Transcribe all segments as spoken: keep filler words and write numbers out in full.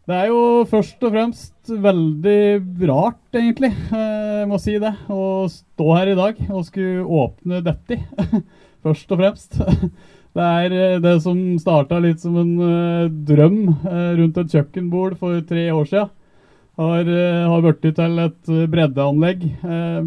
Det er jo først og fremst veldig rart, egentlig, jeg må si det, å stå her i dag og skulle åpne dette, først og fremst. Det er det som startet litt som en uh, drøm uh, rundt et kjøkkenbord for tre år siden. Har, uh, har vært til et breddeanlegg uh,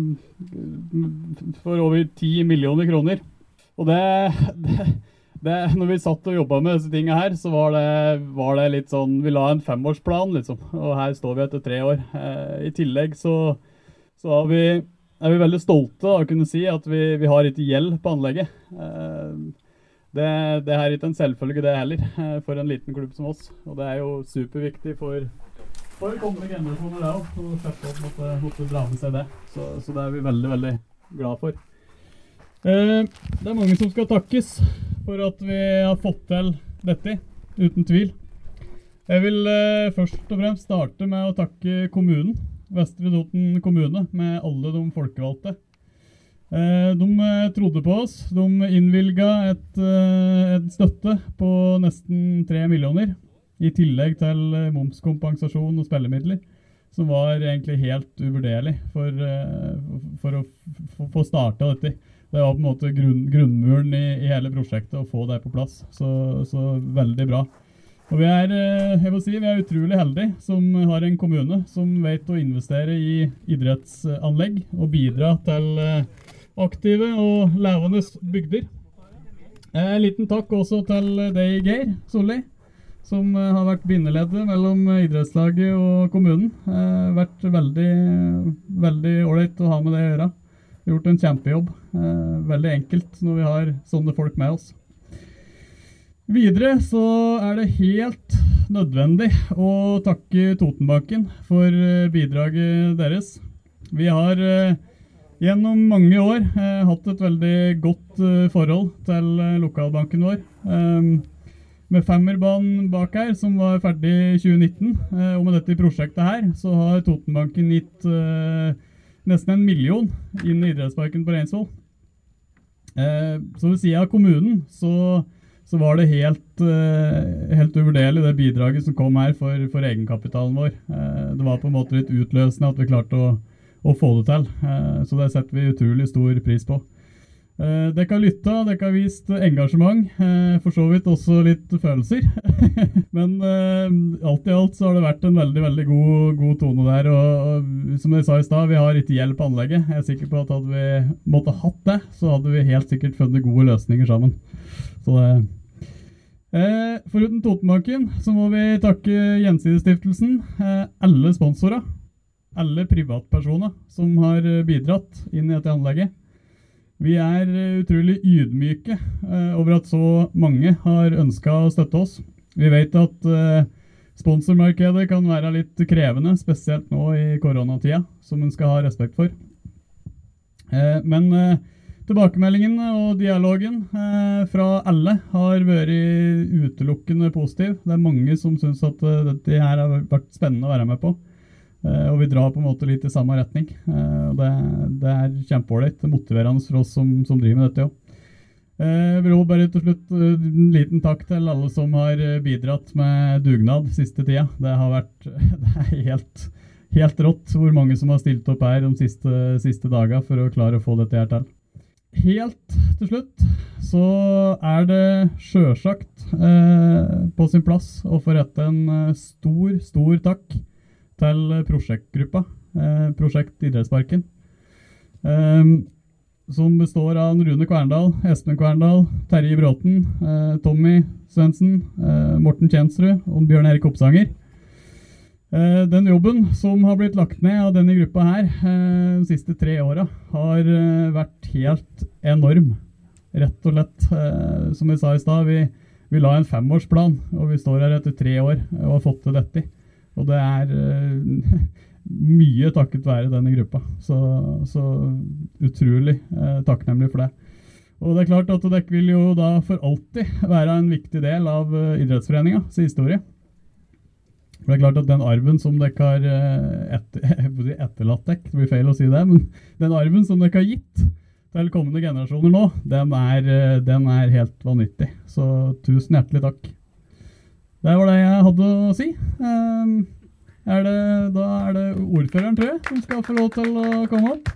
for over ti millioner kroner. Og det... det Det, når vi satt og jobbet med disse tingene her, så var det, var det litt sånn, vi la en femårsplan liksom, og her står vi etter tre år. Eh, I tillegg så, så har vi, er vi veldig stolte av å kunne si at vi, vi har ikke gjeld på anlegget. Eh, det, det er ikke en selvfølge det heller, eh, for en liten klubb som oss. Og det er jo superviktig for, for kommende generasjoner det også, å sette opp måtte, måtte dra med seg det. Så, så det er vi veldig, veldig glad for. Eh, det er mange som skal takkes for at vi har fått til dette, uten tvil. Jeg vil eh, først og fremst starte med å takke kommunen, Vestre Toten kommune, med alle de folkevalgte. Eh, de eh, trodde på oss, de innvilget et, eh, et støtte på nesten tre millioner, i tillegg til eh, momskompensasjon og spillemidler, som var egentlig helt uvurderlig for, eh, for å få startet dette. Det var på en måte grunn, grunnmuren i, i hele prosjektet å få det på plass, så, så veldig bra. Og vi er, jeg vil si, vi er utrolig heldige som har en kommune som vet å investere i idrettsanlegg og bidra til aktive og levende bygder. En liten takk også til deg, Geir Solli, som har vært bindeleddet mellom idrettslaget og kommunen. Vært veldig, veldig ordentlig å ha med det å gjøre. Gjort en kjempejobb. Eh, veldig enkelt når vi har sånne folk med oss. Videre så er det helt nødvendig å takke Totenbanken for bidraget deres. Vi har eh, gjennom mange år eh, hatt et veldig godt eh, forhold til eh, lokalbanken vår. Eh, med Femmerbanen bak her, som var ferdig i tjue nitten, eh, og med dette prosjektet her, så har Totenbanken gitt eh, nesten en million inn i idrettsparken på Reinsvoll. Eh, så ved siden av kommunen så, så var det helt, eh, helt uvurderlig det bidraget som kom her for, for egenkapitalen vår. Eh, det var på en måte litt utløsende at vi klarte å, å få det til. Eh, så det setter vi utrolig stor pris på. Eh, dere har lyttet, dere har vist engasjement, eh, for så vidt også litt følelser. Men eh, alt i alt så har det vært en veldig, veldig god, god tone der, og, og som jeg sa i sted, vi har ikke gjeld på anlegget. Jeg er sikker på at hadde vi måtte hatt det, så hadde vi helt sikkert funnet gode løsninger sammen. Så det... Eh, foruten Totenbanken så må vi takke Gjensidestiftelsen, eh, alle sponsorer, alle privatpersoner som har bidratt inn i dette anlegget. Vi er utrolig ydmyke eh, over at så mange har ønsket å støtte oss. Vi vet at eh, sponsormarkedet kan være litt krevende, spesielt nå i koronatida, som en skal ha respekt for. Eh, men eh, tilbakemeldingen og dialogen eh, fra alle har vært utelukkende positiv. Det er mange som synes at uh, dette her har vært spennende å være med på. Uh, og vi drar på en måte litt i samme retning. Uh, det, det er kjempeålreit, motiverende for oss som, som driver med dette. Jeg uh, vil også bare til slutt uh, en liten takk til alle som har bidratt med dugnad siste tida. Det har vært det er helt, helt rått hvor mange som har stilt opp her de siste, siste dager for å klare å få dette her til. Helt til slutt så er det selvsagt uh, på sin plass å få rette en uh, stor, stor takk til prosjektgruppa, eh, Prosjekt Idrettsparken, eh, som består av Rune Kverndal, Espen Kverndal, Terje Bråten, eh, Tommy Svendsen, eh, Morten Kjensrud og Bjørn Erik Oppsanger. Eh, den jobben som har blitt lagt ned av denne gruppa her eh, de siste tre årene har eh, vært helt enorm, rett og lett. Eh, som jeg sa i sted, vi, vi la en femårsplan, og vi står her etter tre år og har fått til dette. Og det er uh, mye takket være denne gruppa. Så, så utrolig uh, takknemlig for det. Og det er klart at dere vil jo da for alltid være en viktig del av uh, idrettsforeningens historie. For det er klart at den arven som dere har uh, etter, etterlatt dere, det blir feil å si det, men den arven som dere har gitt til kommende generasjoner nå, den er, uh, den er helt vanvittig. Så tusen hjertelig takk. Det var det jeg hadde å si. Um, er det, da er det ordføreren, tror jeg, som skal få lov til å komme opp.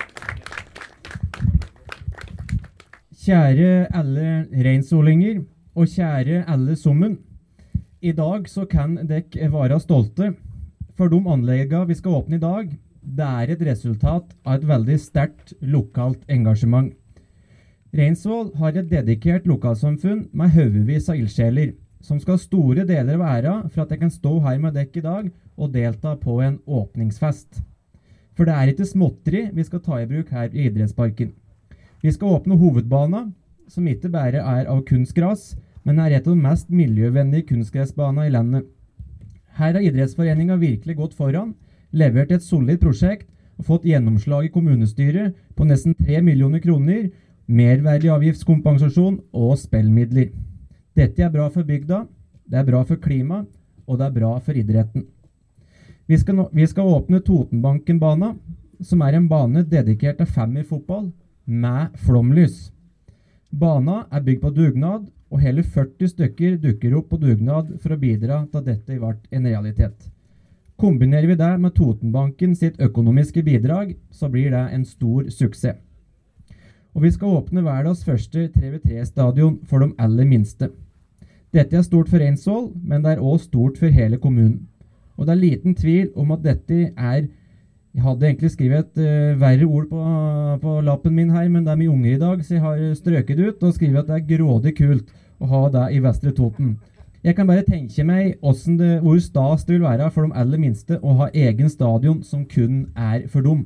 Kjære alle reinsolinger, og kjære alle sommen. I dag så kan dere være stolte, for de anleggene vi skal åpne i dag, det er et resultat av et veldig sterkt lokalt engasjement. Reinsvoll har et dedikert lokalsamfunn med haugevis av ildsjeler, som skal store deler av æra for at jeg kan stå her med dere i dag og delta på en åpningsfest. For det er ikke småtteri vi skal ta i bruk her i idrettsparken. Vi skal åpne hovedbanen, som ikke bare er av kunstgras, men er et av de mest miljøvennlige kunstgressbanene i landet. Her har idrettsforeningen virkelig gått foran, levert et solid prosjekt og fått gjennomslag i kommunestyret på nesten tre millioner kroner, merverdiavgiftskompensasjon og spillmidler. Dette er bra for bygda, det er bra for klima, og det er bra for idretten. Vi skal, nå, vi skal åpne Totenbanken-bana, som er en bane dedikert til femmerfotball med flomlys. Bana er bygd på dugnad, og hele førti stykker dukker opp på dugnad for å bidra til at dette ble en realitet. Kombinerer vi det med Totenbanken sitt økonomiske bidrag, så blir det en stor suksess. Og vi skal åpne verdens første tre ved tre-stadion for de aller minste. Dette er stort for Reinsvoll, men det er også stort for hele kommunen. Og det er liten tvil om at dette er, jeg hadde egentlig skrevet et uh, verre ord på, på lappen min her, men det er mye unger i dag, så jeg har strøket ut og skrevet at det er grådig kult å ha det i Vestre Toten. Jeg kan bare tenke meg det, hvor stas det vil være for de aller minste å ha egen stadion som kun er for dem.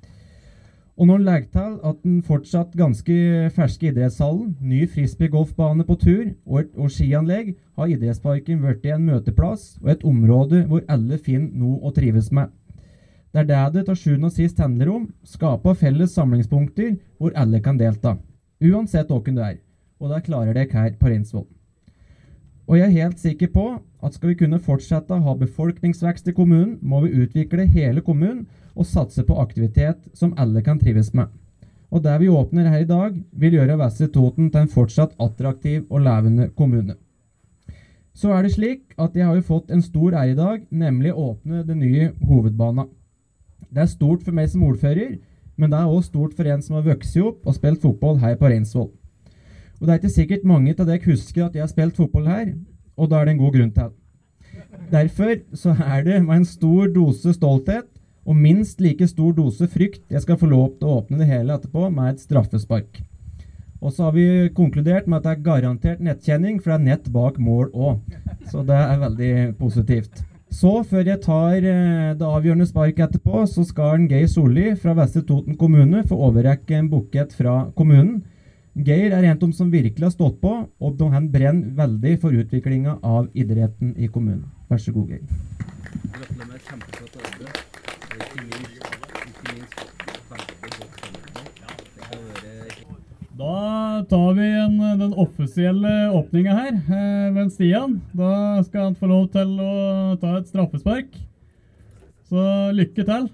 Og når den legger til at den fortsatt ganske ferske idrettshallen, ny frisbee-golfbane på tur og et og skianlegg, har idrettsparken vært en møteplass og et område hvor alle finner noe å trives med. Det er det det til sjuende og sist handler om, skape felles samlingspunkter hvor alle kan delta, uansett hvem det er, og det klarer dere her på Reinsvoll. Og jeg er helt sikker på at skal vi kunne fortsette å ha befolkningsvekst i kommunen, må vi utvikle hele kommunen og satse på aktivitet som alle kan trives med. Og det vi åpner her i dag vil gjøre Vestre Toten til en fortsatt attraktiv og levende kommune. Så er det slik at jeg har jo fått en stor ære i dag, nemlig å åpne den nye hovedbanen. Det er stort for meg som ordfører, men det er også stort for en som har vokst opp og spilt fotball her på Reinsvoll. Og det er ikke sikkert mange av dere husker at jeg har spilt fotball her, og da er det en god grunn til. Derfor så er det med en stor dose stolthet og minst like stor dose frykt jeg skal få lov til å åpne det hele etterpå med et straffespark. Og så har vi konkludert med at det er garantert nettkjenning, for det er nett bak mål også. Så det er veldig positivt. Så før jeg tar det avgjørende spark etterpå, så skal en Geir Solli fra Vestre Toten kommune få overrekke en bukett fra kommunen. Geir er en av dem som virkelig har stått på, og han brenner veldig for utviklingen av idretten i kommunen. Vær så god, Geir. Gratulerer med et kjempeflott arbeid. Ikke minst, ikke minst veldig godt samarbeid. Da tar vi en, den offisielle åpningen her eh, ved Stian. Da skal han få lov til å ta et straffespark. Så lykke til!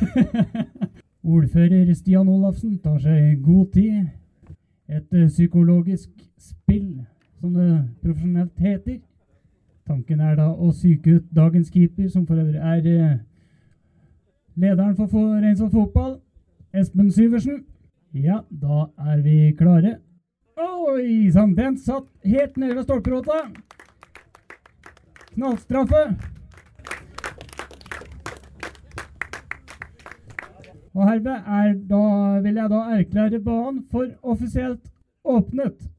Ordfører Stian Olafsen tar seg god tid. Et psykologisk spill, som det profesjonelt heter. Tanken er da å psyke ut dagens keeper, som for øvrig er eh, lederen for Reinsvoll fotball, Espen Syversen. Ja, da er vi klare. Oi, sant, den satt helt nede ved stolperota. Knallstraffe. Og herved er da, vil jeg da erklære banen for offisielt åpnet.